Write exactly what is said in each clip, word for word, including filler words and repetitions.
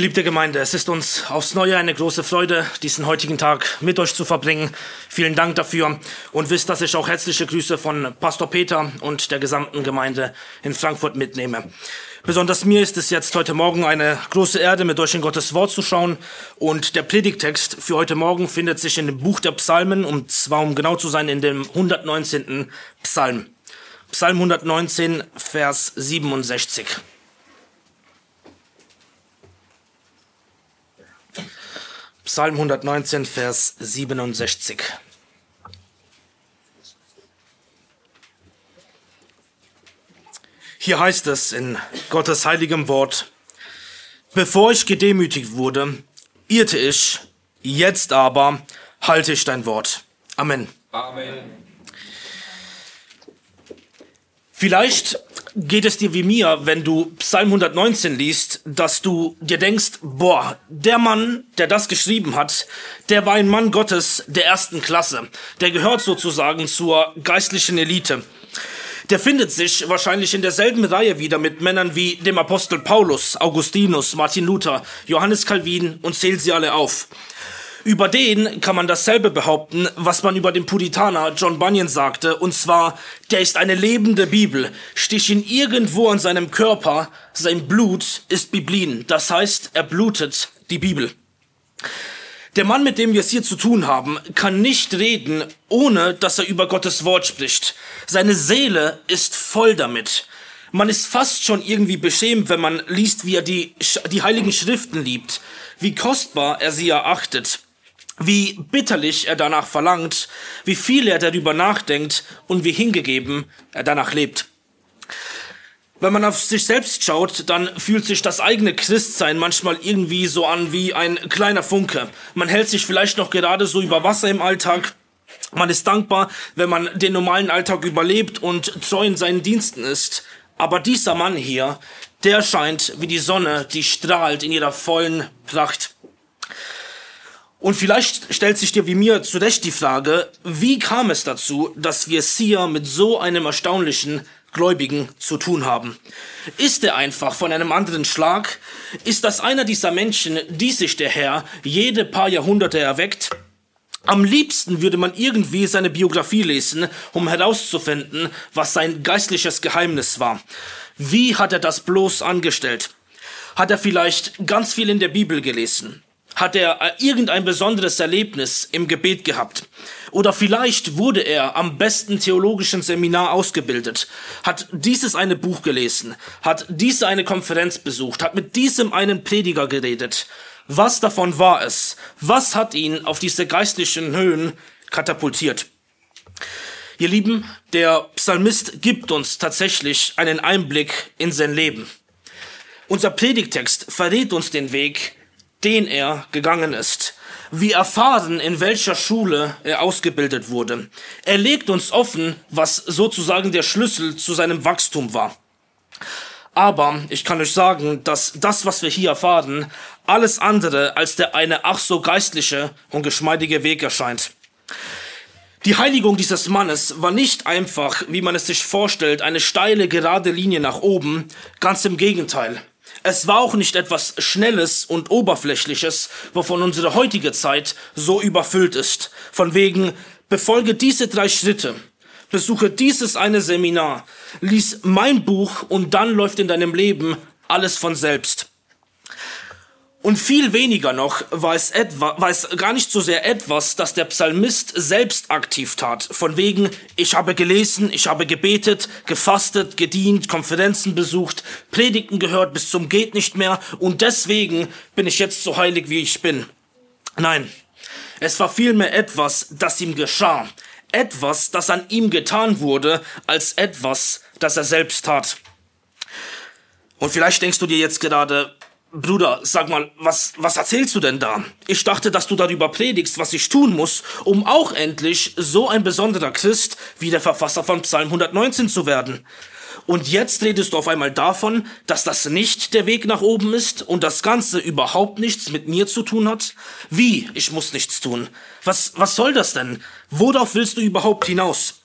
Geliebte Gemeinde, es ist uns aufs Neue eine große Freude, diesen heutigen Tag mit euch zu verbringen. Vielen Dank dafür und wisst, dass ich auch herzliche Grüße von Pastor Peter und der gesamten Gemeinde in Frankfurt mitnehme. Besonders mir ist es jetzt heute Morgen eine große Ehre, mit euch in Gottes Wort zu schauen. Und der Predigttext für heute Morgen findet sich in dem Buch der Psalmen, und zwar, um genau zu sein, in dem hundertneunzehnten Psalm. Psalm hundertneunzehn, Vers siebenundsechzig. Psalm hundertneunzehn, Vers siebenundsechzig. Hier heißt es in Gottes heiligem Wort: Bevor ich gedemütigt wurde, irrte ich, jetzt aber halte ich dein Wort. Amen. Amen. Vielleicht geht es dir wie mir, wenn du Psalm hundertneunzehn liest, dass du dir denkst, boah, der Mann, der das geschrieben hat, der war ein Mann Gottes der ersten Klasse. Der gehört sozusagen zur geistlichen Elite. Der findet sich wahrscheinlich in derselben Reihe wieder mit Männern wie dem Apostel Paulus, Augustinus, Martin Luther, Johannes Calvin und zählt sie alle auf. Über den kann man dasselbe behaupten, was man über den Puritaner John Bunyan sagte, und zwar: Der ist eine lebende Bibel, stich ihn irgendwo an seinem Körper, sein Blut ist Biblin, das heißt, er blutet die Bibel. Der Mann, mit dem wir es hier zu tun haben, kann nicht reden, ohne dass er über Gottes Wort spricht. Seine Seele ist voll damit. Man ist fast schon irgendwie beschämt, wenn man liest, wie er die, die Heiligen Schriften liebt, wie kostbar er sie erachtet, wie bitterlich er danach verlangt, wie viel er darüber nachdenkt und wie hingegeben er danach lebt. Wenn man auf sich selbst schaut, dann fühlt sich das eigene Christsein manchmal irgendwie so an wie ein kleiner Funke. Man hält sich vielleicht noch gerade so über Wasser im Alltag. Man ist dankbar, wenn man den normalen Alltag überlebt und treu in seinen Diensten ist. Aber dieser Mann hier, der scheint wie die Sonne, die strahlt in ihrer vollen Pracht. Und vielleicht stellt sich dir wie mir zu Recht die Frage, wie kam es dazu, dass wir es hier mit so einem erstaunlichen Gläubigen zu tun haben? Ist er einfach von einem anderen Schlag? Ist das einer dieser Menschen, die sich der Herr jede paar Jahrhunderte erweckt? Am liebsten würde man irgendwie seine Biografie lesen, um herauszufinden, was sein geistliches Geheimnis war. Wie hat er das bloß angestellt? Hat er vielleicht ganz viel in der Bibel gelesen? Hat er irgendein besonderes Erlebnis im Gebet gehabt? Oder vielleicht wurde er am besten theologischen Seminar ausgebildet, hat dieses eine Buch gelesen, hat diese eine Konferenz besucht, hat mit diesem einen Prediger geredet. Was davon war es? Was hat ihn auf diese geistlichen Höhen katapultiert? Ihr Lieben, der Psalmist gibt uns tatsächlich einen Einblick in sein Leben. Unser Predigtext verrät uns den Weg, den er gegangen ist. Wir erfahren, in welcher Schule er ausgebildet wurde. Er legt uns offen, was sozusagen der Schlüssel zu seinem Wachstum war. Aber ich kann euch sagen, dass das, was wir hier erfahren, alles andere als der eine ach so geistliche und geschmeidige Weg erscheint. Die Heiligung dieses Mannes war nicht einfach, wie man es sich vorstellt, eine steile, gerade Linie nach oben. Ganz im Gegenteil. Es war auch nicht etwas Schnelles und Oberflächliches, wovon unsere heutige Zeit so überfüllt ist. Von wegen, befolge diese drei Schritte, besuche dieses eine Seminar, lies mein Buch und dann läuft in deinem Leben alles von selbst. Und viel weniger noch war es, etwa, war es gar nicht so sehr etwas, das der Psalmist selbst aktiv tat. Von wegen, ich habe gelesen, ich habe gebetet, gefastet, gedient, Konferenzen besucht, Predigten gehört bis zum geht nicht mehr und deswegen bin ich jetzt so heilig, wie ich bin. Nein, es war vielmehr etwas, das ihm geschah. Etwas, das an ihm getan wurde, als etwas, das er selbst tat. Und vielleicht denkst du dir jetzt gerade: Bruder, sag mal, was, was erzählst du denn da? Ich dachte, dass du darüber predigst, was ich tun muss, um auch endlich so ein besonderer Christ wie der Verfasser von Psalm hundertneunzehn zu werden. Und jetzt redest du auf einmal davon, dass das nicht der Weg nach oben ist und das Ganze überhaupt nichts mit mir zu tun hat? Wie? Ich muss nichts tun. Was, was soll das denn? Worauf willst du überhaupt hinaus?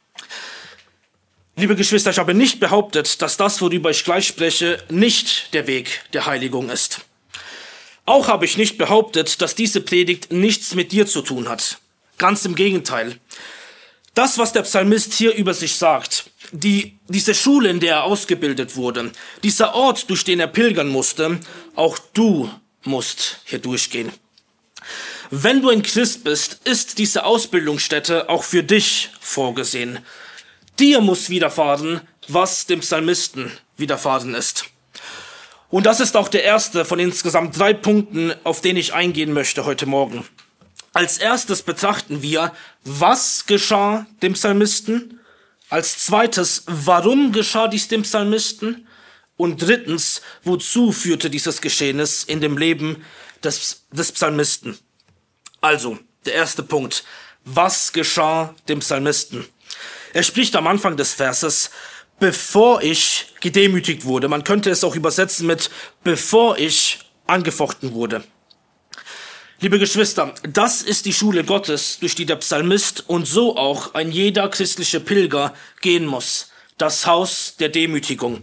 Liebe Geschwister, ich habe nicht behauptet, dass das, worüber ich gleich spreche, nicht der Weg der Heiligung ist. Auch habe ich nicht behauptet, dass diese Predigt nichts mit dir zu tun hat. Ganz im Gegenteil. Das, was der Psalmist hier über sich sagt, die, diese Schule, in der er ausgebildet wurde, dieser Ort, durch den er pilgern musste, auch du musst hier durchgehen. Wenn du ein Christ bist, ist diese Ausbildungsstätte auch für dich vorgesehen. Dir muss widerfahren, was dem Psalmisten widerfahren ist. Und das ist auch der erste von insgesamt drei Punkten, auf den ich eingehen möchte heute Morgen. Als erstes betrachten wir, was geschah dem Psalmisten. Als zweites, warum geschah dies dem Psalmisten? Und drittens, wozu führte dieses Geschehnis in dem Leben des, des Psalmisten? Also, der erste Punkt. Was geschah dem Psalmisten? Er spricht am Anfang des Verses, bevor ich gedemütigt wurde. Man könnte es auch übersetzen mit, bevor ich angefochten wurde. Liebe Geschwister, das ist die Schule Gottes, durch die der Psalmist und so auch ein jeder christliche Pilger gehen muss. Das Haus der Demütigung.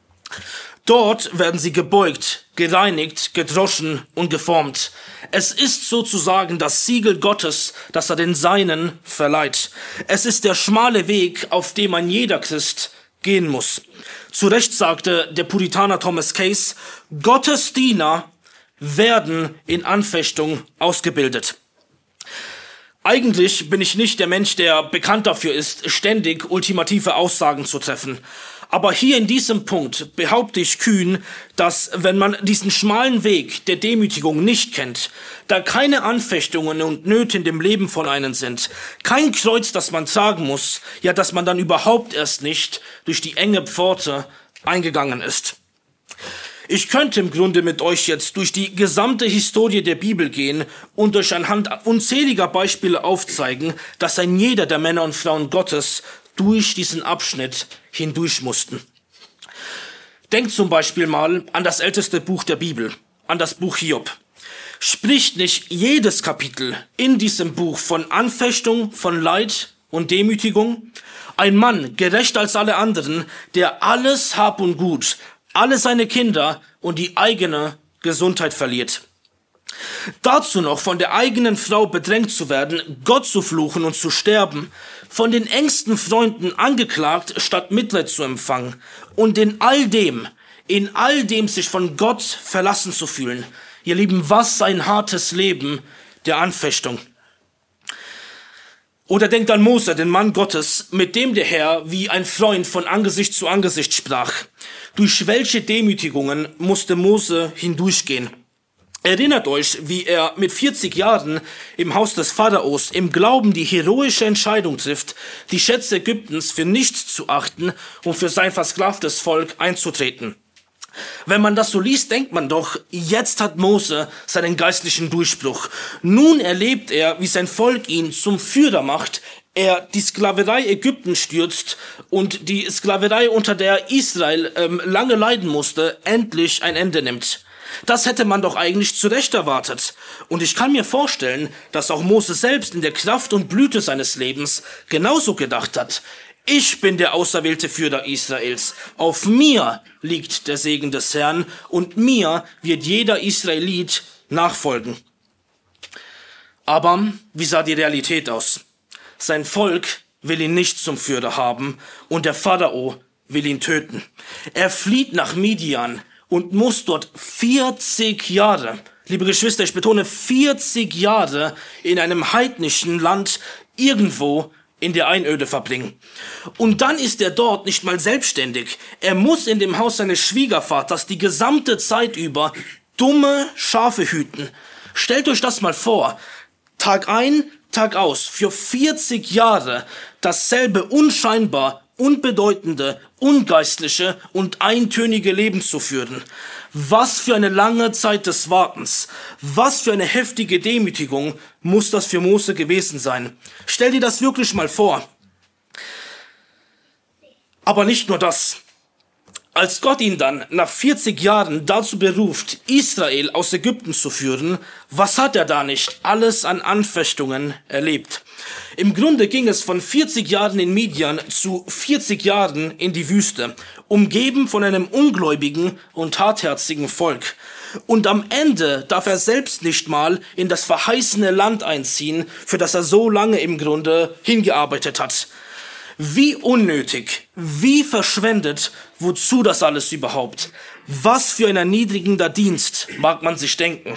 Dort werden sie gebeugt, gereinigt, gedroschen und geformt. Es ist sozusagen das Siegel Gottes, das er den Seinen verleiht. Es ist der schmale Weg, auf dem ein jeder Christ gehen muss. Zu Recht sagte der Puritaner Thomas Case, Gottes Diener werden in Anfechtung ausgebildet. Eigentlich bin ich nicht der Mensch, der bekannt dafür ist, ständig ultimative Aussagen zu treffen. Aber hier in diesem Punkt behaupte ich kühn, dass wenn man diesen schmalen Weg der Demütigung nicht kennt, da keine Anfechtungen und Nöte in dem Leben von einem sind, kein Kreuz, das man tragen muss, ja, dass man dann überhaupt erst nicht durch die enge Pforte eingegangen ist. Ich könnte im Grunde mit euch jetzt durch die gesamte Historie der Bibel gehen und euch anhand unzähliger Beispiele aufzeigen, dass ein jeder der Männer und Frauen Gottes durch diesen Abschnitt hindurch mussten. Denkt zum Beispiel mal an das älteste Buch der Bibel, an das Buch Hiob. Spricht nicht jedes Kapitel in diesem Buch von Anfechtung, von Leid und Demütigung? Ein Mann, gerechter als alle anderen, der alles Hab und Gut, alle seine Kinder und die eigene Gesundheit verliert. Dazu noch von der eigenen Frau bedrängt zu werden, Gott zu fluchen und zu sterben, von den engsten Freunden angeklagt, statt Mitleid zu empfangen und in all dem, in all dem sich von Gott verlassen zu fühlen. Ihr Lieben, was ein hartes Leben der Anfechtung. Oder denkt an Mose, den Mann Gottes, mit dem der Herr wie ein Freund von Angesicht zu Angesicht sprach. Durch welche Demütigungen musste Mose hindurchgehen? Erinnert euch, wie er mit vierzig Jahren im Haus des Pharaos im Glauben die heroische Entscheidung trifft, die Schätze Ägyptens für nichts zu achten und für sein versklavtes Volk einzutreten. Wenn man das so liest, denkt man doch, jetzt hat Mose seinen geistlichen Durchbruch. Nun erlebt er, wie sein Volk ihn zum Führer macht, er die Sklaverei Ägypten stürzt und die Sklaverei, unter der Israel ähm, lange leiden musste, endlich ein Ende nimmt. Das hätte man doch eigentlich zu Recht erwartet. Und ich kann mir vorstellen, dass auch Mose selbst in der Kraft und Blüte seines Lebens genauso gedacht hat. Ich bin der auserwählte Führer Israels. Auf mir liegt der Segen des Herrn und mir wird jeder Israelit nachfolgen. Aber wie sah die Realität aus? Sein Volk will ihn nicht zum Führer haben und der Pharao will ihn töten. Er flieht nach Midian und muss dort vierzig Jahre, liebe Geschwister, ich betone vierzig Jahre in einem heidnischen Land irgendwo in der Einöde verbringen. Und dann ist er dort nicht mal selbstständig. Er muss in dem Haus seines Schwiegervaters die gesamte Zeit über dumme Schafe hüten. Stellt euch das mal vor. Tag ein, Tag aus, für vierzig Jahre dasselbe unscheinbar, unbedeutende, ungeistliche und eintönige Leben zu führen. Was für eine lange Zeit des Wartens, was für eine heftige Demütigung muss das für Mose gewesen sein. Stell dir das wirklich mal vor. Aber nicht nur das. Als Gott ihn dann nach vierzig Jahren dazu beruft, Israel aus Ägypten zu führen, was hat er da nicht alles an Anfechtungen erlebt? Im Grunde ging es von vierzig Jahren in Midian zu vierzig Jahren in die Wüste, umgeben von einem ungläubigen und hartherzigen Volk. Und am Ende darf er selbst nicht mal in das verheißene Land einziehen, für das er so lange im Grunde hingearbeitet hat. Wie unnötig, wie verschwendet, wozu das alles überhaupt? Was für ein erniedrigender Dienst, mag man sich denken.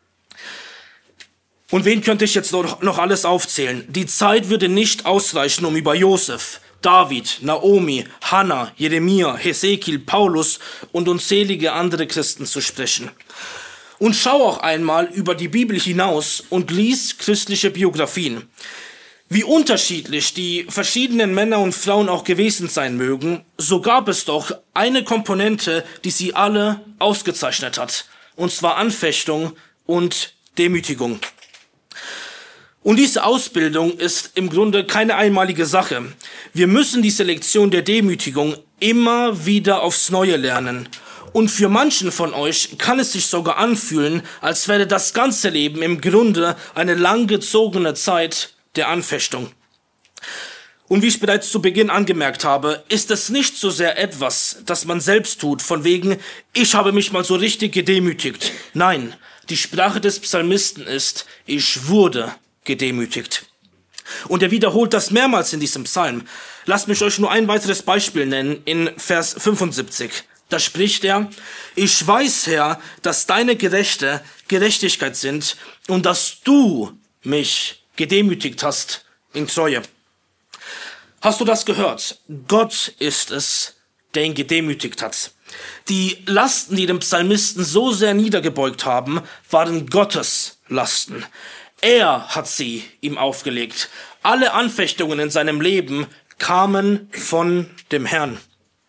Und wen könnte ich jetzt noch, noch alles aufzählen? Die Zeit würde nicht ausreichen, um über Josef, David, Naomi, Hannah, Jeremia, Hesekiel, Paulus und unzählige andere Christen zu sprechen. Und schau auch einmal über die Bibel hinaus und lies christliche Biografien. Wie unterschiedlich die verschiedenen Männer und Frauen auch gewesen sein mögen, so gab es doch eine Komponente, die sie alle ausgezeichnet hat, und zwar Anfechtung und Demütigung. Und diese Ausbildung ist im Grunde keine einmalige Sache. Wir müssen diese Lektion der Demütigung immer wieder aufs Neue lernen. Und für manchen von euch kann es sich sogar anfühlen, als wäre das ganze Leben im Grunde eine langgezogene Zeit der Anfechtung. Und wie ich bereits zu Beginn angemerkt habe, ist es nicht so sehr etwas, das man selbst tut, von wegen, ich habe mich mal so richtig gedemütigt. Nein, die Sprache des Psalmisten ist, ich wurde gedemütigt. Und er wiederholt das mehrmals in diesem Psalm. Lasst mich euch nur ein weiteres Beispiel nennen, in Vers fünfundsiebzig. Da spricht er, ich weiß, Herr, dass deine Gerechte Gerechtigkeit sind und dass du mich gedemütigt hast in Treue. Hast du das gehört? Gott ist es, der ihn gedemütigt hat. Die Lasten, die den Psalmisten so sehr niedergebeugt haben, waren Gottes Lasten. Er hat sie ihm aufgelegt. Alle Anfechtungen in seinem Leben kamen von dem Herrn.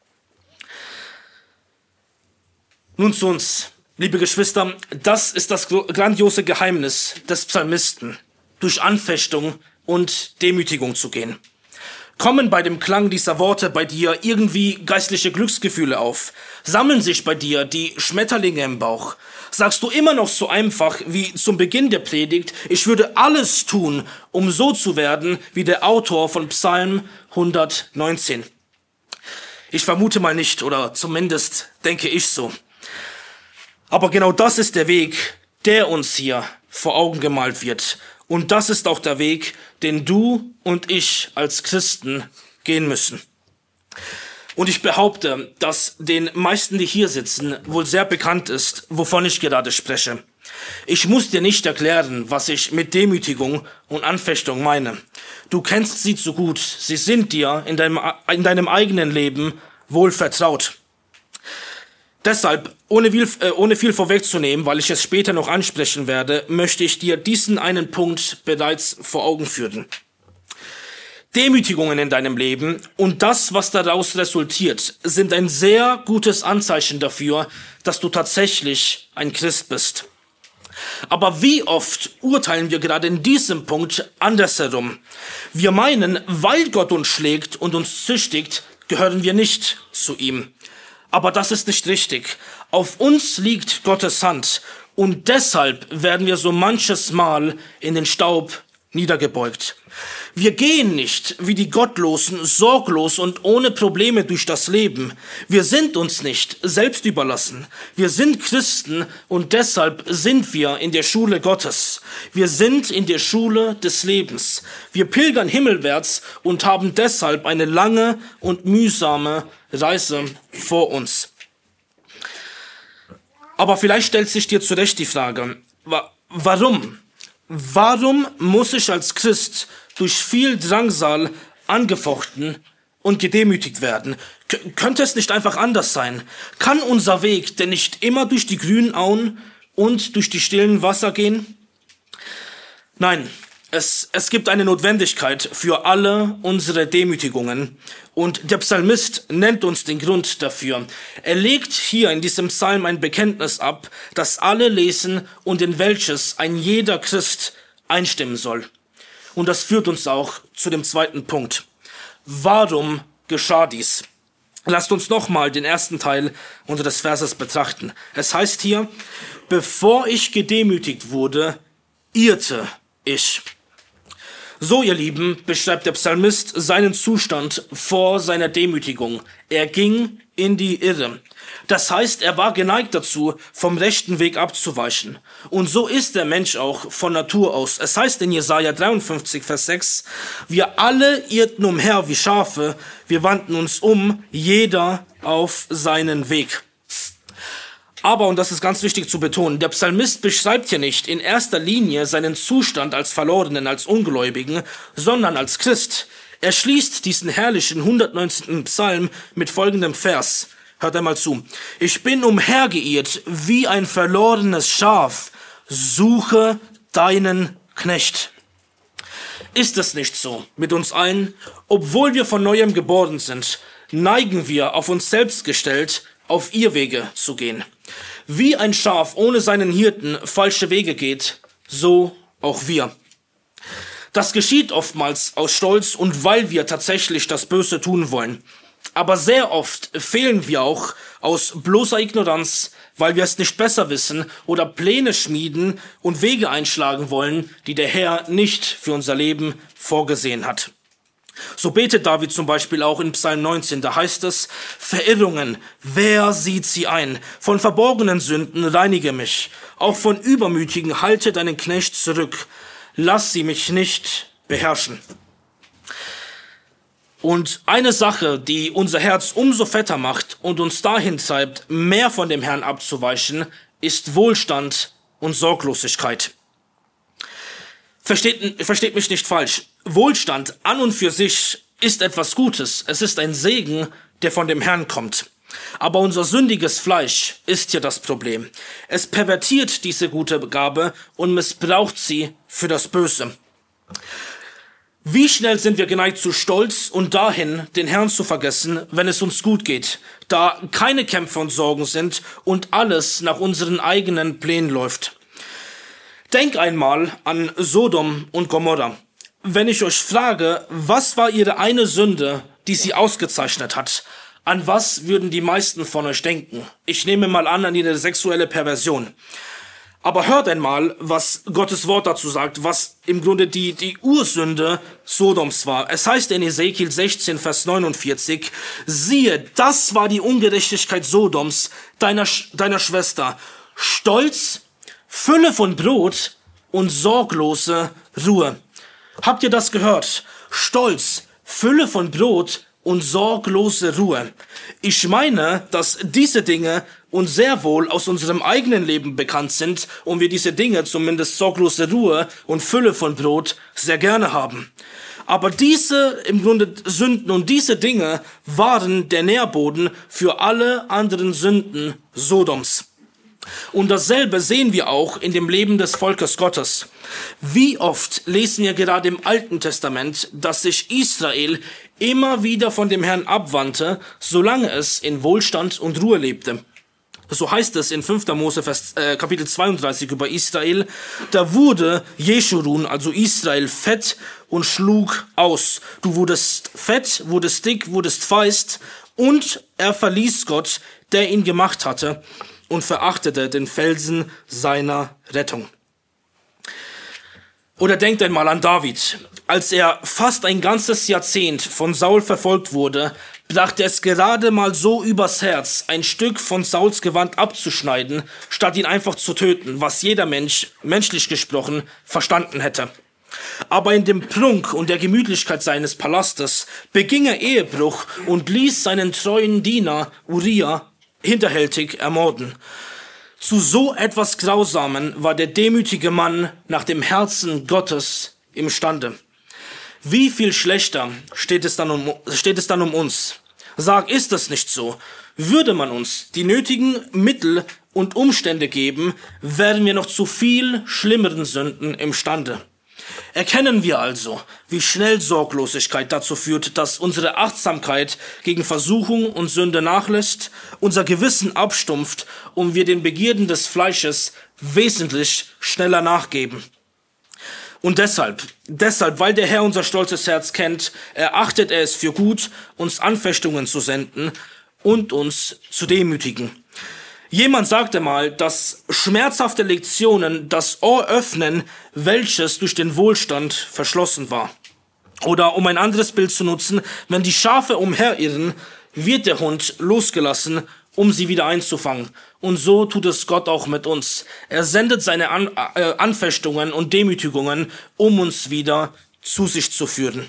Nun zu uns, liebe Geschwister, das ist das grandiose Geheimnis des Psalmisten, durch Anfechtung und Demütigung zu gehen. Kommen bei dem Klang dieser Worte bei dir irgendwie geistliche Glücksgefühle auf? Sammeln sich bei dir die Schmetterlinge im Bauch? Sagst du immer noch so einfach wie zum Beginn der Predigt, ich würde alles tun, um so zu werden wie der Autor von Psalm hundertneunzehn? Ich vermute mal nicht, oder zumindest denke ich so. Aber genau das ist der Weg, der uns hier vor Augen gemalt wird. Und das ist auch der Weg, den du und ich als Christen gehen müssen. Und ich behaupte, dass den meisten, die hier sitzen, wohl sehr bekannt ist, wovon ich gerade spreche. Ich muss dir nicht erklären, was ich mit Demütigung und Anfechtung meine. Du kennst sie zu gut. Sie sind dir in deinem, in deinem eigenen Leben wohl vertraut. Deshalb, ohne viel, äh, ohne viel vorwegzunehmen, weil ich es später noch ansprechen werde, möchte ich dir diesen einen Punkt bereits vor Augen führen. Demütigungen in deinem Leben und das, was daraus resultiert, sind ein sehr gutes Anzeichen dafür, dass du tatsächlich ein Christ bist. Aber wie oft urteilen wir gerade in diesem Punkt andersherum? Wir meinen, weil Gott uns schlägt und uns züchtigt, gehören wir nicht zu ihm. Aber das ist nicht richtig. Auf uns liegt Gottes Hand und deshalb werden wir so manches Mal in den Staub niedergebeugt. Wir gehen nicht wie die Gottlosen sorglos und ohne Probleme durch das Leben. Wir sind uns nicht selbst überlassen. Wir sind Christen und deshalb sind wir in der Schule Gottes. Wir sind in der Schule des Lebens. Wir pilgern himmelwärts und haben deshalb eine lange und mühsame Reise vor uns. Aber vielleicht stellt sich dir zu Recht die Frage, wa- warum? Warum muss ich als Christ durch viel Drangsal angefochten und gedemütigt werden? K- könnte es nicht einfach anders sein? Kann unser Weg denn nicht immer durch die grünen Auen und durch die stillen Wasser gehen? Nein, es, es gibt eine Notwendigkeit für alle unsere Demütigungen. Und der Psalmist nennt uns den Grund dafür. Er legt hier in diesem Psalm ein Bekenntnis ab, das alle lesen und in welches ein jeder Christ einstimmen soll. Und das führt uns auch zu dem zweiten Punkt. Warum geschah dies? Lasst uns nochmal den ersten Teil unseres Verses betrachten. Es heißt hier, bevor ich gedemütigt wurde, irrte ich. So, ihr Lieben, beschreibt der Psalmist seinen Zustand vor seiner Demütigung. Er ging in die Irre. Das heißt, er war geneigt dazu, vom rechten Weg abzuweichen. Und so ist der Mensch auch von Natur aus. Es heißt in Jesaja dreiundfünfzig, Vers sechs, wir alle irrten umher wie Schafe, wir wandten uns um, jeder auf seinen Weg. Aber, und das ist ganz wichtig zu betonen, der Psalmist beschreibt hier nicht in erster Linie seinen Zustand als Verlorenen, als Ungläubigen, sondern als Christ. Er schließt diesen herrlichen hundertneunzehnten Psalm mit folgendem Vers. Hört einmal zu. Ich bin umhergeirrt wie ein verlorenes Schaf, suche deinen Knecht. Ist es nicht so mit uns allen? Obwohl wir von Neuem geboren sind, neigen wir, auf uns selbst gestellt, auf Irrwege zu gehen. Wie ein Schaf ohne seinen Hirten falsche Wege geht, so auch wir. Das geschieht oftmals aus Stolz und weil wir tatsächlich das Böse tun wollen. Aber sehr oft fehlen wir auch aus bloßer Ignoranz, weil wir es nicht besser wissen oder Pläne schmieden und Wege einschlagen wollen, die der Herr nicht für unser Leben vorgesehen hat. So betet David zum Beispiel auch in Psalm neunzehn, da heißt es, Verirrungen, wer sieht sie ein? Von verborgenen Sünden reinige mich, auch von Übermütigen halte deinen Knecht zurück, lass sie mich nicht beherrschen. Und eine Sache, die unser Herz umso fetter macht und uns dahin treibt, mehr von dem Herrn abzuweichen, ist Wohlstand und Sorglosigkeit. Versteht, versteht mich nicht falsch. Wohlstand an und für sich ist etwas Gutes. Es ist ein Segen, der von dem Herrn kommt. Aber unser sündiges Fleisch ist ja das Problem. Es pervertiert diese gute Gabe und missbraucht sie für das Böse. Wie schnell sind wir geneigt zu Stolz und dahin, den Herrn zu vergessen, wenn es uns gut geht, da keine Kämpfe und Sorgen sind und alles nach unseren eigenen Plänen läuft. Denk einmal an Sodom und Gomorra. Wenn ich euch frage, was war ihre eine Sünde, die sie ausgezeichnet hat, an was würden die meisten von euch denken? Ich nehme mal an, an ihre sexuelle Perversion. Aber hört einmal, was Gottes Wort dazu sagt, was im Grunde die, die Ursünde Sodoms war. Es heißt in Ezekiel sechzehn, Vers neunundvierzig, siehe, das war die Ungerechtigkeit Sodoms, deiner, deiner Schwester. Stolz, Fülle von Brot und sorglose Ruhe. Habt ihr das gehört? Stolz, Fülle von Brot und sorglose Ruhe. Ich meine, dass diese Dinge uns sehr wohl aus unserem eigenen Leben bekannt sind und wir diese Dinge, zumindest sorglose Ruhe und Fülle von Brot, sehr gerne haben. Aber diese im Grunde Sünden und diese Dinge waren der Nährboden für alle anderen Sünden Sodoms. Und dasselbe sehen wir auch in dem Leben des Volkes Gottes. Wie oft lesen wir gerade im Alten Testament, dass sich Israel immer wieder von dem Herrn abwandte, solange es in Wohlstand und Ruhe lebte. So heißt es in fünfter Mose Vers, äh, Kapitel zweiunddreißig über Israel, da wurde Jeschurun, also Israel, fett und schlug aus. Du wurdest fett, wurdest dick, wurdest feist und er verließ Gott, der ihn gemacht hatte, und verachtete den Felsen seiner Rettung. Oder denkt einmal an David. Als er fast ein ganzes Jahrzehnt von Saul verfolgt wurde, brachte es gerade mal so übers Herz, ein Stück von Sauls Gewand abzuschneiden, statt ihn einfach zu töten, was jeder Mensch, menschlich gesprochen, verstanden hätte. Aber in dem Prunk und der Gemütlichkeit seines Palastes beging er Ehebruch und ließ seinen treuen Diener Uriah hinterhältig ermorden. Zu so etwas Grausamen war der demütige Mann nach dem Herzen Gottes imstande. Wie viel schlechter steht es dann um, steht es dann um uns? Sag, ist das nicht so? Würde man uns die nötigen Mittel und Umstände geben, wären wir noch zu viel schlimmeren Sünden imstande. Erkennen wir also, wie schnell Sorglosigkeit dazu führt, dass unsere Achtsamkeit gegen Versuchung und Sünde nachlässt, unser Gewissen abstumpft und wir den Begierden des Fleisches wesentlich schneller nachgeben. Und deshalb, deshalb, weil der Herr unser stolzes Herz kennt, erachtet er es für gut, uns Anfechtungen zu senden und uns zu demütigen. Jemand sagte mal, dass schmerzhafte Lektionen das Ohr öffnen, welches durch den Wohlstand verschlossen war. Oder um ein anderes Bild zu nutzen, wenn die Schafe umherirren, wird der Hund losgelassen, um sie wieder einzufangen. Und so tut es Gott auch mit uns. Er sendet seine An äh, Anfechtungen und Demütigungen, um uns wieder zu sich zu führen.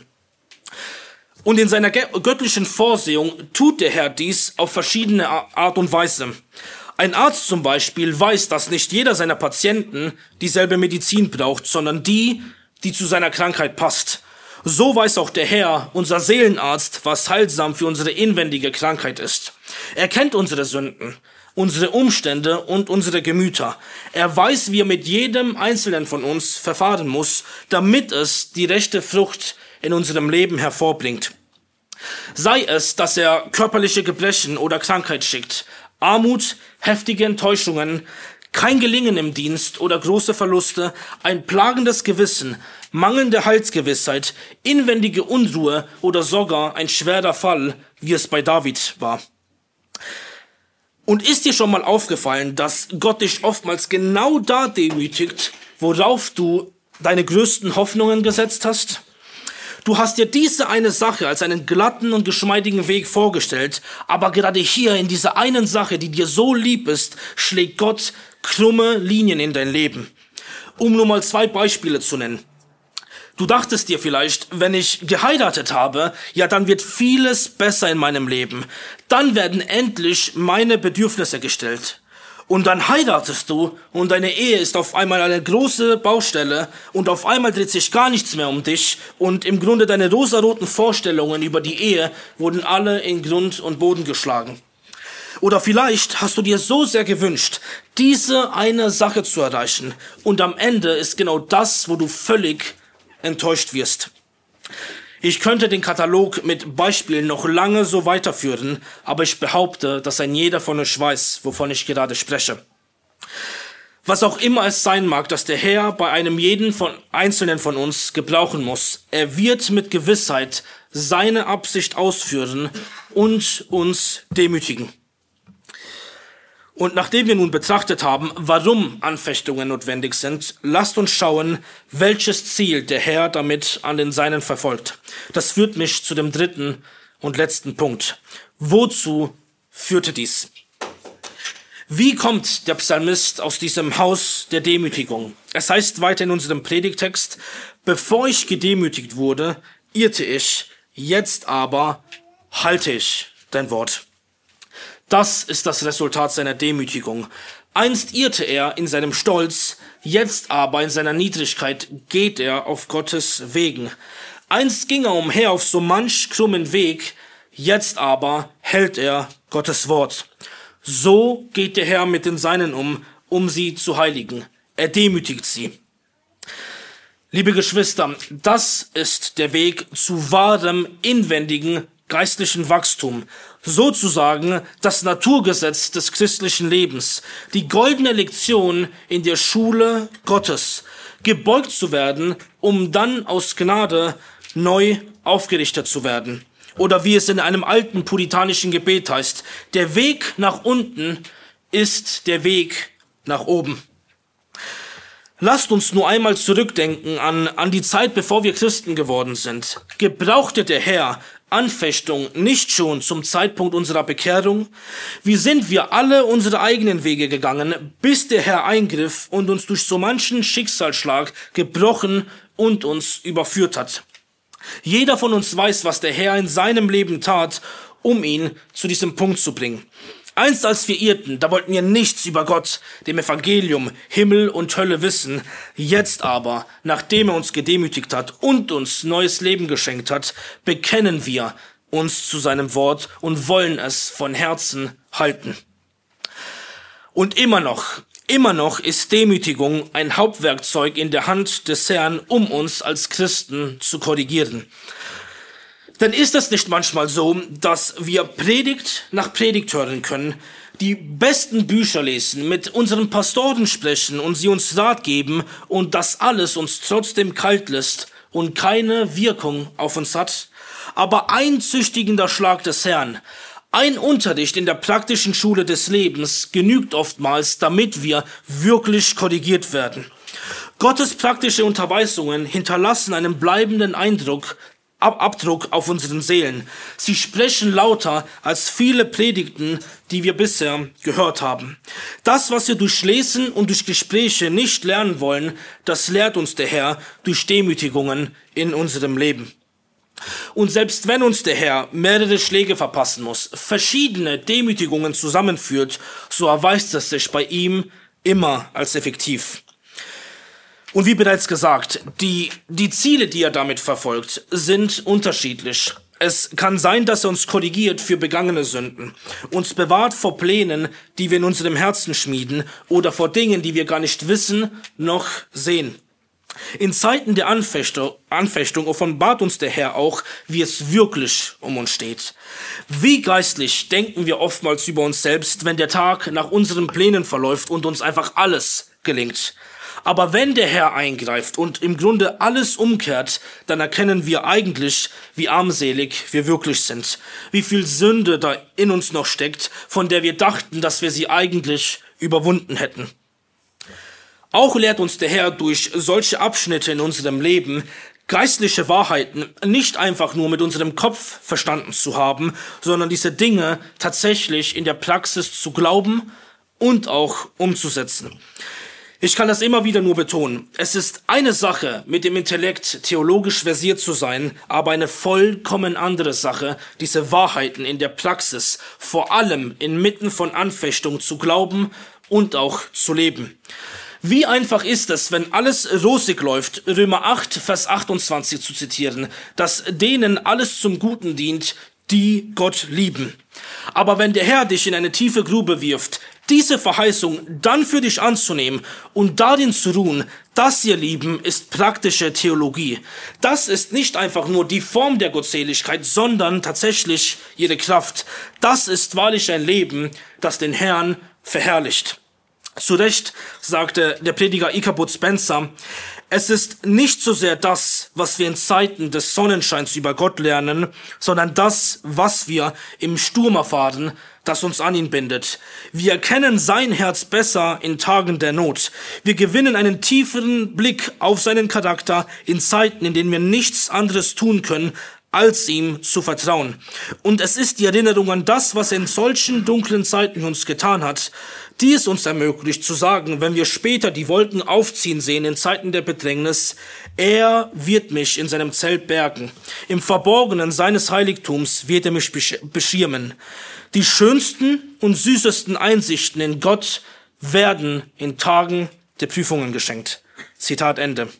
Und in seiner göttlichen Vorsehung tut der Herr dies auf verschiedene Art und Weise. Ein Arzt zum Beispiel weiß, dass nicht jeder seiner Patienten dieselbe Medizin braucht, sondern die, die zu seiner Krankheit passt. So weiß auch der Herr, unser Seelenarzt, was heilsam für unsere inwendige Krankheit ist. Er kennt unsere Sünden, unsere Umstände und unsere Gemüter. Er weiß, wie er mit jedem Einzelnen von uns verfahren muss, damit es die rechte Frucht in unserem Leben hervorbringt. Sei es, dass er körperliche Gebrechen oder Krankheit schickt, Armut, heftige Enttäuschungen, kein Gelingen im Dienst oder große Verluste, ein plagendes Gewissen, mangelnde Heilsgewissheit, inwendige Unruhe oder sogar ein schwerer Fall, wie es bei David war. Und ist dir schon mal aufgefallen, dass Gott dich oftmals genau da demütigt, worauf du deine größten Hoffnungen gesetzt hast? Du hast dir diese eine Sache als einen glatten und geschmeidigen Weg vorgestellt, aber gerade hier in dieser einen Sache, die dir so lieb ist, schlägt Gott krumme Linien in dein Leben. Um nur mal zwei Beispiele zu nennen. Du dachtest dir vielleicht, wenn ich geheiratet habe, ja, dann wird vieles besser in meinem Leben. Dann werden endlich meine Bedürfnisse gestellt. Und dann heiratest du und deine Ehe ist auf einmal eine große Baustelle und auf einmal dreht sich gar nichts mehr um dich und im Grunde deine rosaroten Vorstellungen über die Ehe wurden alle in Grund und Boden geschlagen. Oder vielleicht hast du dir so sehr gewünscht, diese eine Sache zu erreichen und am Ende ist genau das, wo du völlig enttäuscht wirst. Ich könnte den Katalog mit Beispielen noch lange so weiterführen, aber ich behaupte, dass ein jeder von euch weiß, wovon ich gerade spreche. Was auch immer es sein mag, dass der Herr bei einem jeden von Einzelnen von uns gebrauchen muss, er wird mit Gewissheit seine Absicht ausführen und uns demütigen. Und nachdem wir nun betrachtet haben, warum Anfechtungen notwendig sind, lasst uns schauen, welches Ziel der Herr damit an den Seinen verfolgt. Das führt mich zu dem dritten und letzten Punkt. Wozu führte dies? Wie kommt der Psalmist aus diesem Haus der Demütigung? Es heißt weiter in unserem Predigtext, bevor ich gedemütigt wurde, irrte ich, jetzt aber halte ich dein Wort. Das ist das Resultat seiner Demütigung. Einst irrte er in seinem Stolz, jetzt aber in seiner Niedrigkeit geht er auf Gottes Wegen. Einst ging er umher auf so manch krummen Weg, jetzt aber hält er Gottes Wort. So geht der Herr mit den Seinen um, um sie zu heiligen. Er demütigt sie. Liebe Geschwister, das ist der Weg zu wahrem, inwendigen, geistlichen Wachstum, sozusagen das Naturgesetz des christlichen Lebens, die goldene Lektion in der Schule Gottes, gebeugt zu werden, um dann aus Gnade neu aufgerichtet zu werden. Oder wie es in einem alten puritanischen Gebet heißt, der Weg nach unten ist der Weg nach oben. Lasst uns nur einmal zurückdenken an, an die Zeit, bevor wir Christen geworden sind. Gebrauchte der Herr Anfechtung nicht schon zum Zeitpunkt unserer Bekehrung? Wie sind wir alle unsere eigenen Wege gegangen, bis der Herr eingriff und uns durch so manchen Schicksalsschlag gebrochen und uns überführt hat? Jeder von uns weiß, was der Herr in seinem Leben tat, um ihn zu diesem Punkt zu bringen. Einst als wir irrten, da wollten wir nichts über Gott, dem Evangelium, Himmel und Hölle wissen. Jetzt aber, nachdem er uns gedemütigt hat und uns neues Leben geschenkt hat, bekennen wir uns zu seinem Wort und wollen es von Herzen halten. Und immer noch, immer noch ist Demütigung ein Hauptwerkzeug in der Hand des Herrn, um uns als Christen zu korrigieren. Denn ist es nicht manchmal so, dass wir Predigt nach Predigt hören können, die besten Bücher lesen, mit unseren Pastoren sprechen und sie uns Rat geben und das alles uns trotzdem kalt lässt und keine Wirkung auf uns hat? Aber ein züchtigender Schlag des Herrn, Ein Unterricht in der praktischen Schule des Lebens genügt oftmals, damit wir wirklich korrigiert werden. Gottes praktische Unterweisungen hinterlassen einen bleibenden Eindruck, Ab Abdruck auf unseren Seelen. Sie sprechen lauter als viele Predigten, die wir bisher gehört haben. Das, was wir durch Lesen und durch Gespräche nicht lernen wollen, das lehrt uns der Herr durch Demütigungen in unserem Leben. Und selbst wenn uns der Herr mehrere Schläge verpassen muss, verschiedene Demütigungen zusammenführt, so erweist es sich bei ihm immer als effektiv. Und wie bereits gesagt, die, die Ziele, die er damit verfolgt, sind unterschiedlich. Es kann sein, dass er uns korrigiert für begangene Sünden, uns bewahrt vor Plänen, die wir in unserem Herzen schmieden, oder vor Dingen, die wir gar nicht wissen noch sehen. In Zeiten der Anfechtung, Anfechtung offenbart uns der Herr auch, wie es wirklich um uns steht. Wie geistlich denken wir oftmals über uns selbst, wenn der Tag nach unseren Plänen verläuft und uns einfach alles gelingt. Aber wenn der Herr eingreift und im Grunde alles umkehrt, dann erkennen wir eigentlich, wie armselig wir wirklich sind, wie viel Sünde da in uns noch steckt, von der wir dachten, dass wir sie eigentlich überwunden hätten. Auch lehrt uns der Herr durch solche Abschnitte in unserem Leben, geistliche Wahrheiten nicht einfach nur mit unserem Kopf verstanden zu haben, sondern diese Dinge tatsächlich in der Praxis zu glauben und auch umzusetzen. Ich kann das immer wieder nur betonen. Es ist eine Sache, mit dem Intellekt theologisch versiert zu sein, aber eine vollkommen andere Sache, diese Wahrheiten in der Praxis, vor allem inmitten von Anfechtung zu glauben und auch zu leben. Wie einfach ist es, wenn alles rosig läuft, Römer acht, Vers achtundzwanzig zu zitieren, dass denen alles zum Guten dient, die Gott lieben. Aber wenn der Herr dich in eine tiefe Grube wirft, diese Verheißung dann für dich anzunehmen und darin zu ruhen, das, ihr Lieben, ist praktische Theologie. Das ist nicht einfach nur die Form der Gottseligkeit, sondern tatsächlich ihre Kraft. Das ist wahrlich ein Leben, das den Herrn verherrlicht. Zu Recht sagte der Prediger Ichabod Spencer, es ist nicht so sehr das, was wir in Zeiten des Sonnenscheins über Gott lernen, sondern das, was wir im Sturm erfahren, das uns an ihn bindet. Wir erkennen sein Herz besser in Tagen der Not. Wir gewinnen einen tieferen Blick auf seinen Charakter in Zeiten, in denen wir nichts anderes tun können, als ihm zu vertrauen. Und es ist die Erinnerung an das, was er in solchen dunklen Zeiten uns getan hat, die es uns ermöglicht zu sagen, wenn wir später die Wolken aufziehen sehen in Zeiten der Bedrängnis, er wird mich in seinem Zelt bergen. Im Verborgenen seines Heiligtums wird er mich beschirmen. Die schönsten und süßesten Einsichten in Gott werden in Tagen der Prüfungen geschenkt. Zitat Ende.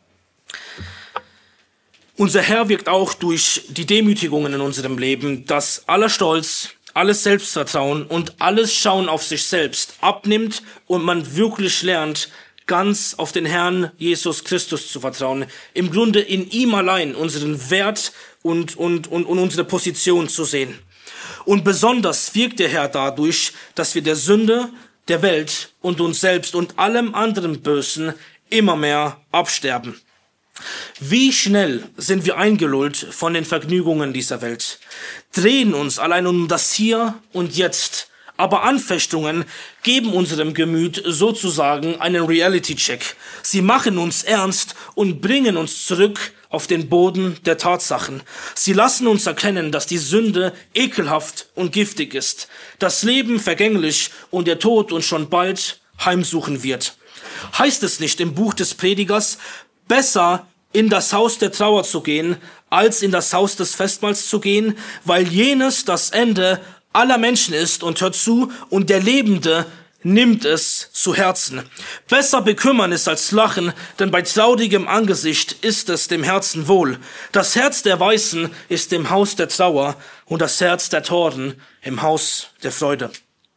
Unser Herr wirkt auch durch die Demütigungen in unserem Leben, dass aller Stolz, alles Selbstvertrauen und alles Schauen auf sich selbst abnimmt und man wirklich lernt, ganz auf den Herrn Jesus Christus zu vertrauen. Im Grunde in ihm allein unseren Wert und, und, und, und unsere Position zu sehen. Und besonders wirkt der Herr dadurch, dass wir der Sünde, der Welt und uns selbst und allem anderen Bösen immer mehr absterben. Wie schnell sind wir eingelullt von den Vergnügungen dieser Welt, drehen uns allein um das Hier und Jetzt, aber Anfechtungen geben unserem Gemüt sozusagen einen Reality-Check. Sie machen uns ernst und bringen uns zurück auf den Boden der Tatsachen. Sie lassen uns erkennen, dass die Sünde ekelhaft und giftig ist, das Leben vergänglich und der Tod uns schon bald heimsuchen wird. Heißt es nicht im Buch des Predigers, besser in das Haus der Trauer zu gehen, als in das Haus des Festmahls zu gehen, weil jenes das Ende aller Menschen ist und hört zu, und der Lebende nimmt es zu Herzen. Besser bekümmern ist als lachen, denn bei traurigem Angesicht ist es dem Herzen wohl. Das Herz der Weisen ist im Haus der Trauer und das Herz der Toren im Haus der Freude.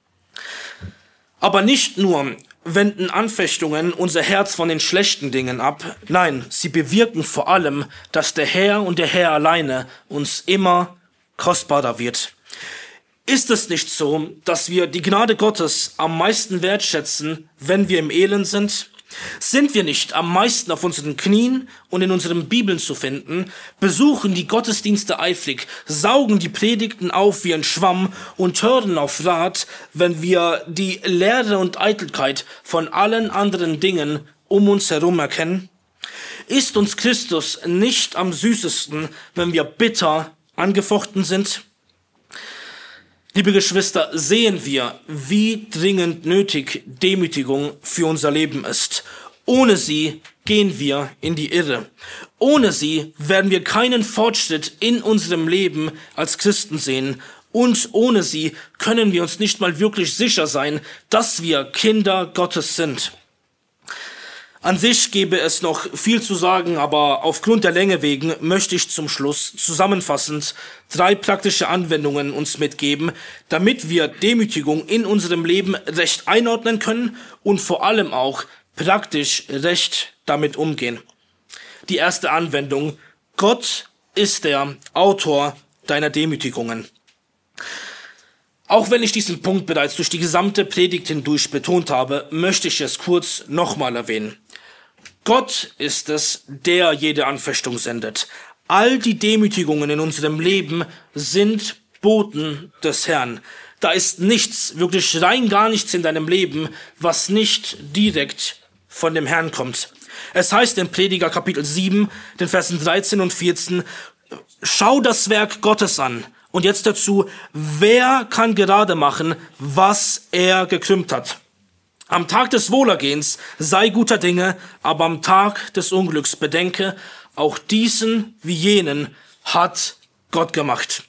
Aber nicht nur wenden Anfechtungen unser Herz von den schlechten Dingen ab. Nein, sie bewirken vor allem, dass der Herr und der Herr alleine uns immer kostbarer wird. Ist es nicht so, dass wir die Gnade Gottes am meisten wertschätzen, wenn wir im Elend sind? Sind wir nicht am meisten auf unseren Knien und in unseren Bibeln zu finden, besuchen die Gottesdienste eifrig, saugen die Predigten auf wie ein Schwamm und hören auf Rat, wenn wir die Leere und Eitelkeit von allen anderen Dingen um uns herum erkennen? Ist uns Christus nicht am süßesten, wenn wir bitter angefochten sind? Liebe Geschwister, sehen wir, wie dringend nötig Demütigung für unser Leben ist. Ohne sie gehen wir in die Irre. Ohne sie werden wir keinen Fortschritt in unserem Leben als Christen sehen. Und ohne sie können wir uns nicht mal wirklich sicher sein, dass wir Kinder Gottes sind. An sich gäbe es noch viel zu sagen, aber aufgrund der Länge wegen möchte ich zum Schluss zusammenfassend drei praktische Anwendungen uns mitgeben, damit wir Demütigung in unserem Leben recht einordnen können und vor allem auch praktisch recht damit umgehen. Die erste Anwendung: Gott ist der Autor deiner Demütigungen. Auch wenn ich diesen Punkt bereits durch die gesamte Predigt hindurch betont habe, möchte ich es kurz nochmal erwähnen. Gott ist es, der jede Anfechtung sendet. All die Demütigungen in unserem Leben sind Boten des Herrn. Da ist nichts, wirklich rein gar nichts in deinem Leben, was nicht direkt von dem Herrn kommt. Es heißt in Prediger Kapitel sieben, den Versen dreizehn und vierzehn, schau das Werk Gottes an. Und jetzt dazu, wer kann gerade machen, was er gekrümmt hat? Am Tag des Wohlergehens sei guter Dinge, aber am Tag des Unglücks bedenke, auch diesen wie jenen hat Gott gemacht.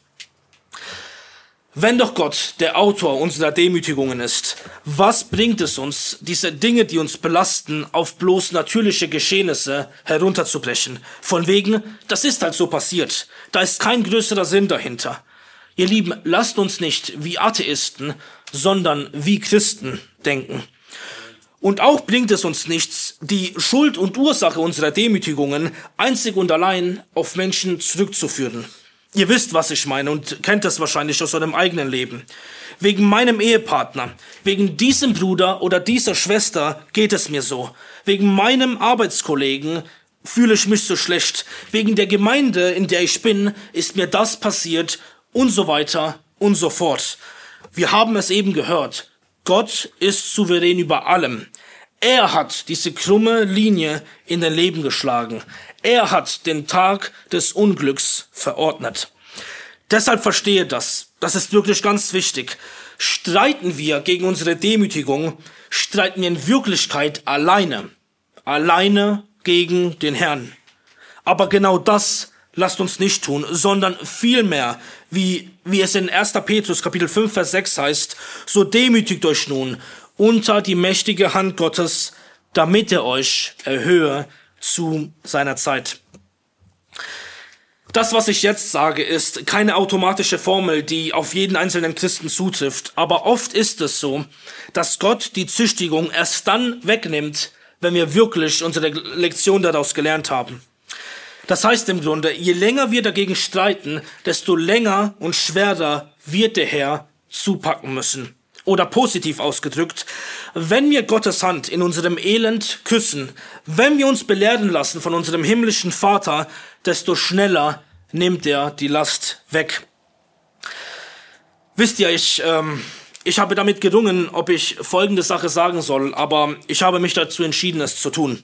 Wenn doch Gott der Autor unserer Demütigungen ist, was bringt es uns, diese Dinge, die uns belasten, auf bloß natürliche Geschehnisse herunterzubrechen? Von wegen, das ist halt so passiert. Da ist kein größerer Sinn dahinter. Ihr Lieben, lasst uns nicht wie Atheisten, sondern wie Christen denken. Und auch bringt es uns nichts, die Schuld und Ursache unserer Demütigungen einzig und allein auf Menschen zurückzuführen. Ihr wisst, was ich meine und kennt das wahrscheinlich aus eurem eigenen Leben. Wegen meinem Ehepartner, wegen diesem Bruder oder dieser Schwester geht es mir so. Wegen meinem Arbeitskollegen fühle ich mich so schlecht. Wegen der Gemeinde, in der ich bin, ist mir das passiert und so weiter und so fort. Wir haben es eben gehört. Gott ist souverän über allem. Er hat diese krumme Linie in dein Leben geschlagen. Er hat den Tag des Unglücks verordnet. Deshalb verstehe das. Das ist wirklich ganz wichtig. Streiten wir gegen unsere Demütigung, streiten wir in Wirklichkeit alleine. Alleine gegen den Herrn. Aber genau das lasst uns nicht tun, sondern vielmehr, wie, wie es in erster Petrus Kapitel fünf, Vers sechs heißt, so demütigt euch nun unter die mächtige Hand Gottes, damit er euch erhöhe zu seiner Zeit. Das, was ich jetzt sage, ist keine automatische Formel, die auf jeden einzelnen Christen zutrifft, aber oft ist es so, dass Gott die Züchtigung erst dann wegnimmt, wenn wir wirklich unsere Lektion daraus gelernt haben. Das heißt im Grunde, je länger wir dagegen streiten, desto länger und schwerer wird der Herr zupacken müssen. Oder positiv ausgedrückt, wenn wir Gottes Hand in unserem Elend küssen, wenn wir uns belehren lassen von unserem himmlischen Vater, desto schneller nimmt er die Last weg. Wisst ihr, ich, ähm, ich habe damit gerungen, ob ich folgende Sache sagen soll, aber ich habe mich dazu entschieden, es zu tun.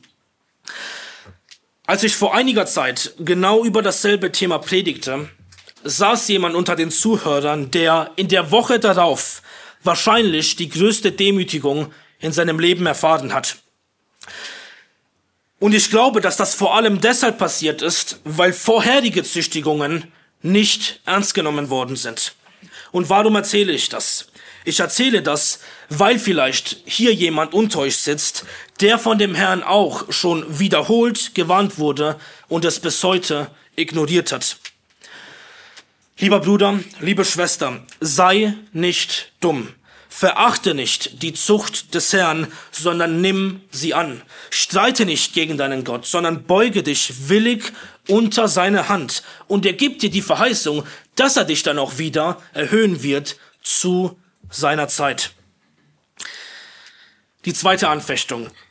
Als ich vor einiger Zeit genau über dasselbe Thema predigte, saß jemand unter den Zuhörern, der in der Woche darauf wahrscheinlich die größte Demütigung in seinem Leben erfahren hat. Und ich glaube, dass das vor allem deshalb passiert ist, weil vorherige Züchtigungen nicht ernst genommen worden sind. Und warum erzähle ich das? Ich erzähle das, weil vielleicht hier jemand unter euch sitzt, der von dem Herrn auch schon wiederholt gewarnt wurde und es bis heute ignoriert hat. Lieber Bruder, liebe Schwester, sei nicht dumm. Verachte nicht die Zucht des Herrn, sondern nimm sie an. Streite nicht gegen deinen Gott, sondern beuge dich willig unter seine Hand. Und er gibt dir die Verheißung, dass er dich dann auch wieder erhöhen wird zu seiner Zeit. Die zweite Anfechtung.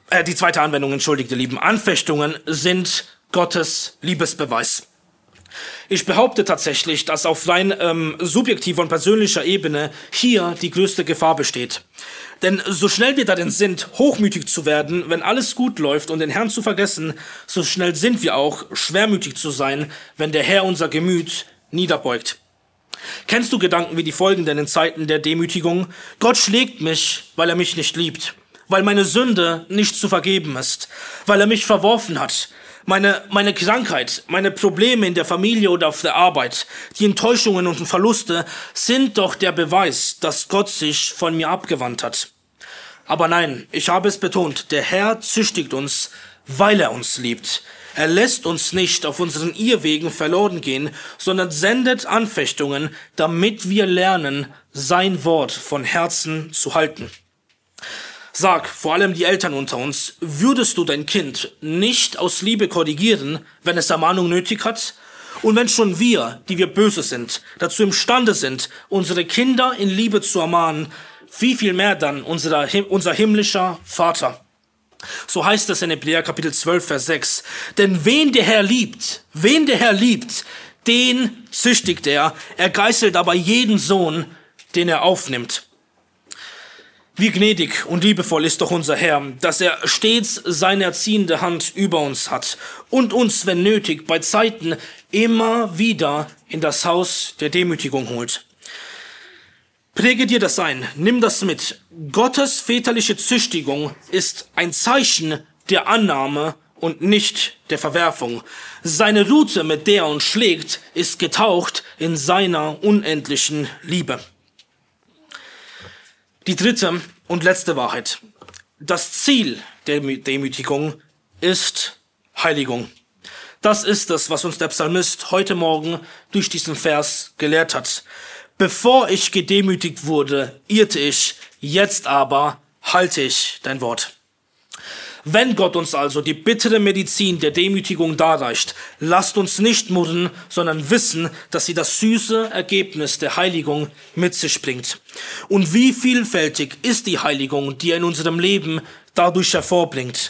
äh, die zweite Anwendung, entschuldigt ihr Lieben, Anfechtungen sind Gottes Liebesbeweis. Ich behaupte tatsächlich, dass auf rein ähm, subjektiver und persönlicher Ebene hier die größte Gefahr besteht. Denn so schnell wir darin sind, hochmütig zu werden, wenn alles gut läuft und den Herrn zu vergessen, so schnell sind wir auch, schwermütig zu sein, wenn der Herr unser Gemüt niederbeugt. Kennst du Gedanken wie die folgenden in Zeiten der Demütigung? Gott schlägt mich, weil er mich nicht liebt, weil meine Sünde nicht zu vergeben ist, weil er mich verworfen hat. Meine, meine Krankheit, meine Probleme in der Familie oder auf der Arbeit, die Enttäuschungen und Verluste sind doch der Beweis, dass Gott sich von mir abgewandt hat. Aber nein, ich habe es betont, der Herr züchtigt uns, weil er uns liebt. Er lässt uns nicht auf unseren Irrwegen verloren gehen, sondern sendet Anfechtungen, damit wir lernen, sein Wort von Herzen zu halten. Sag, vor allem die Eltern unter uns, würdest du dein Kind nicht aus Liebe korrigieren, wenn es Ermahnung nötig hat? Und wenn schon wir, die wir böse sind, dazu imstande sind, unsere Kinder in Liebe zu ermahnen, wie viel mehr dann unser, unser himmlischer Vater? So heißt es in Hebräer Kapitel zwölf, Vers sechs. Denn wen der Herr liebt, wen der Herr liebt, den züchtigt er. Er geißelt aber jeden Sohn, den er aufnimmt. Wie gnädig und liebevoll ist doch unser Herr, dass er stets seine erziehende Hand über uns hat und uns, wenn nötig, bei Zeiten immer wieder in das Haus der Demütigung holt. Präge dir das ein, nimm das mit. Gottes väterliche Züchtigung ist ein Zeichen der Annahme und nicht der Verwerfung. Seine Rute, mit der er uns schlägt, ist getaucht in seiner unendlichen Liebe. Die dritte und letzte Wahrheit. Das Ziel der Demütigung ist Heiligung. Das ist es, was uns der Psalmist heute Morgen durch diesen Vers gelehrt hat. Bevor ich gedemütigt wurde, irrte ich, jetzt aber halte ich dein Wort. Wenn Gott uns also die bittere Medizin der Demütigung darreicht, lasst uns nicht murren, sondern wissen, dass sie das süße Ergebnis der Heiligung mit sich bringt. Und wie vielfältig ist die Heiligung, die er in unserem Leben dadurch hervorbringt.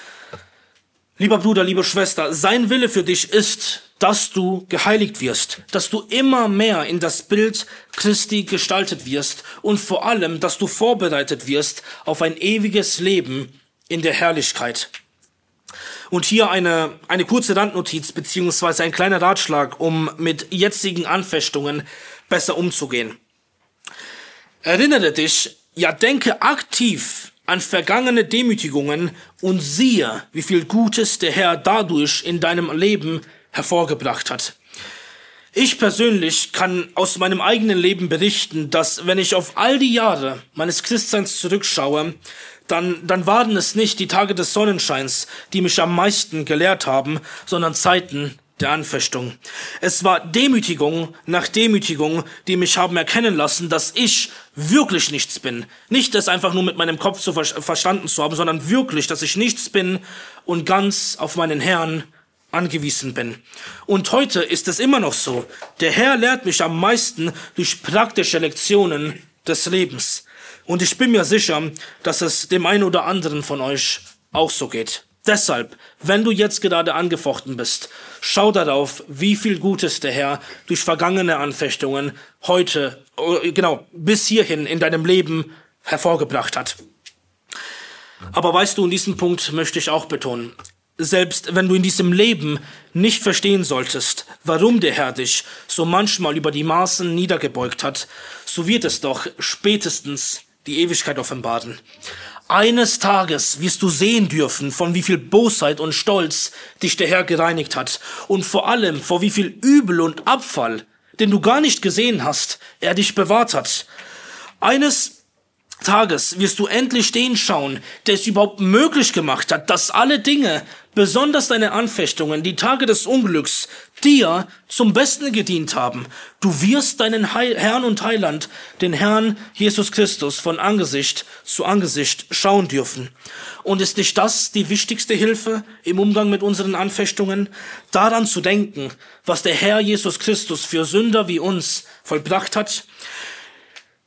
Lieber Bruder, liebe Schwester, sein Wille für dich ist, dass du geheiligt wirst, dass du immer mehr in das Bild Christi gestaltet wirst und vor allem, dass du vorbereitet wirst auf ein ewiges Leben in der Herrlichkeit. Und hier eine, eine kurze Randnotiz beziehungsweise ein kleiner Ratschlag, um mit jetzigen Anfechtungen besser umzugehen. Erinnere dich, ja denke aktiv an vergangene Demütigungen und siehe, wie viel Gutes der Herr dadurch in deinem Leben hervorgebracht hat. Ich persönlich kann aus meinem eigenen Leben berichten, dass wenn ich auf all die Jahre meines Christseins zurückschaue, dann, dann waren es nicht die Tage des Sonnenscheins, die mich am meisten gelehrt haben, sondern Zeiten der Anfechtung. Es war Demütigung nach Demütigung, die mich haben erkennen lassen, dass ich wirklich nichts bin. Nicht das einfach nur mit meinem Kopf zu ver- verstanden zu haben, sondern wirklich, dass ich nichts bin und ganz auf meinen Herrn angewiesen bin. Und heute ist es immer noch so. Der Herr lehrt mich am meisten durch praktische Lektionen des Lebens. Und ich bin mir sicher, dass es dem einen oder anderen von euch auch so geht. Deshalb, wenn du jetzt gerade angefochten bist, schau darauf, wie viel Gutes der Herr durch vergangene Anfechtungen heute, genau, bis hierhin in deinem Leben hervorgebracht hat. Aber weißt du, in diesem Punkt möchte ich auch betonen, selbst wenn du in diesem Leben nicht verstehen solltest, warum der Herr dich so manchmal über die Maßen niedergebeugt hat, so wird es doch spätestens die Ewigkeit offenbaren. Eines Tages wirst du sehen dürfen, von wie viel Bosheit und Stolz dich der Herr gereinigt hat und vor allem vor wie viel Übel und Abfall, den du gar nicht gesehen hast, er dich bewahrt hat. Eines Tages wirst du endlich den schauen, der es überhaupt möglich gemacht hat, dass alle Dinge, besonders deine Anfechtungen, die Tage des Unglücks, dir zum Besten gedient haben. Du wirst deinen Heil- Herrn und Heiland, den Herrn Jesus Christus, von Angesicht zu Angesicht schauen dürfen. Und ist nicht das die wichtigste Hilfe im Umgang mit unseren Anfechtungen? Daran zu denken, was der Herr Jesus Christus für Sünder wie uns vollbracht hat?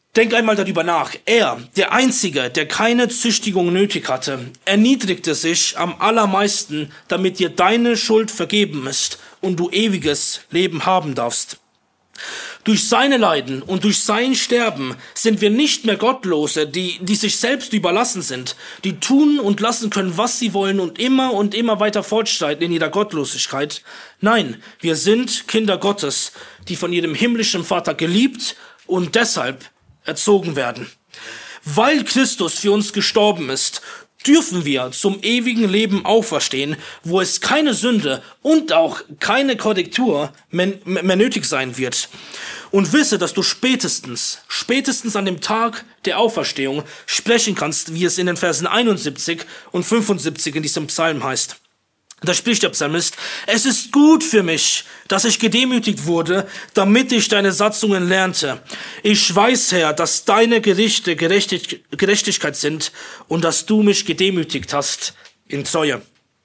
Denk einmal darüber nach. Er, der Einzige, der keine Züchtigung nötig hatte, erniedrigte sich am allermeisten, damit dir deine Schuld vergeben ist und du ewiges Leben haben darfst. Durch seine Leiden und durch sein Sterben sind wir nicht mehr Gottlose, die, die sich selbst überlassen sind, die tun und lassen können, was sie wollen und immer und immer weiter fortschreiten in ihrer Gottlosigkeit. Nein, wir sind Kinder Gottes, die von ihrem himmlischen Vater geliebt und deshalb erzogen werden. Weil Christus für uns gestorben ist, dürfen wir zum ewigen Leben auferstehen, wo es keine Sünde und auch keine Korrektur mehr, mehr nötig sein wird. Und wisse, dass du spätestens, spätestens an dem Tag der Auferstehung sprechen kannst, wie es in den Versen einundsiebzig und fünfundsiebzig in diesem Psalm heißt. Da spricht der Psalmist: Es ist gut für mich, dass ich gedemütigt wurde, damit ich deine Satzungen lernte. Ich weiß, Herr, dass deine Gerichte Gerechtig- Gerechtigkeit sind und dass du mich gedemütigt hast in Treue.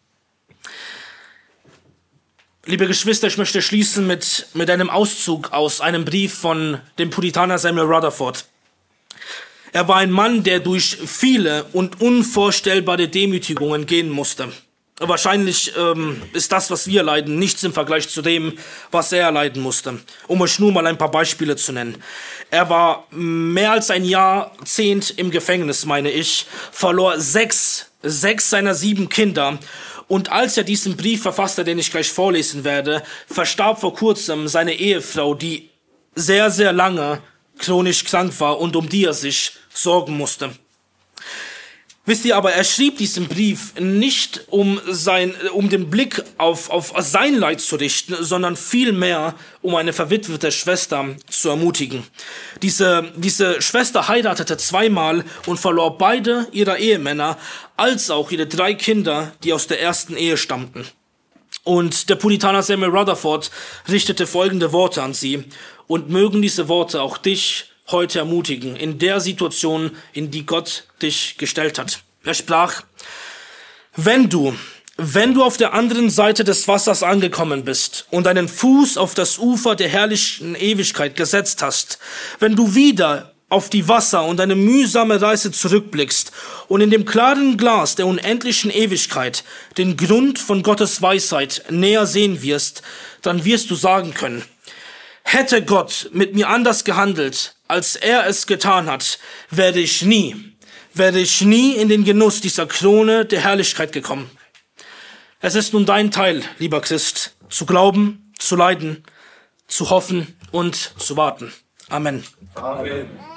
Liebe Geschwister, ich möchte schließen mit, mit einem Auszug aus einem Brief von dem Puritaner Samuel Rutherford. Er war ein Mann, der durch viele und unvorstellbare Demütigungen gehen musste. Wahrscheinlich ähm, ist das, was wir leiden, nichts im Vergleich zu dem, was er leiden musste. Um euch nur mal ein paar Beispiele zu nennen. Er war mehr als ein Jahrzehnt im Gefängnis, meine ich, verlor sechs, sechs seiner sieben Kinder. Und als er diesen Brief verfasste, den ich gleich vorlesen werde, verstarb vor kurzem seine Ehefrau, die sehr, sehr lange chronisch krank war und um die er sich sorgen musste. Wisst ihr aber, er schrieb diesen Brief nicht, um sein, um den Blick auf, auf sein Leid zu richten, sondern vielmehr, um eine verwitwete Schwester zu ermutigen. Diese, diese Schwester heiratete zweimal und verlor beide ihrer Ehemänner, als auch ihre drei Kinder, die aus der ersten Ehe stammten. Und der Puritaner Samuel Rutherford richtete folgende Worte an sie: Und mögen diese Worte auch dich heute ermutigen, in der Situation, in die Gott dich gestellt hat. Er sprach: Wenn du, wenn du auf der anderen Seite des Wassers angekommen bist und deinen Fuß auf das Ufer der herrlichen Ewigkeit gesetzt hast, wenn du wieder auf die Wasser und eine mühsame Reise zurückblickst und in dem klaren Glas der unendlichen Ewigkeit den Grund von Gottes Weisheit näher sehen wirst, dann wirst du sagen können: Hätte Gott mit mir anders gehandelt, als er es getan hat, werde ich nie, werde ich nie in den Genuss dieser Krone der Herrlichkeit gekommen. Es ist nun dein Teil, lieber Christ, zu glauben, zu leiden, zu hoffen und zu warten. Amen. Amen.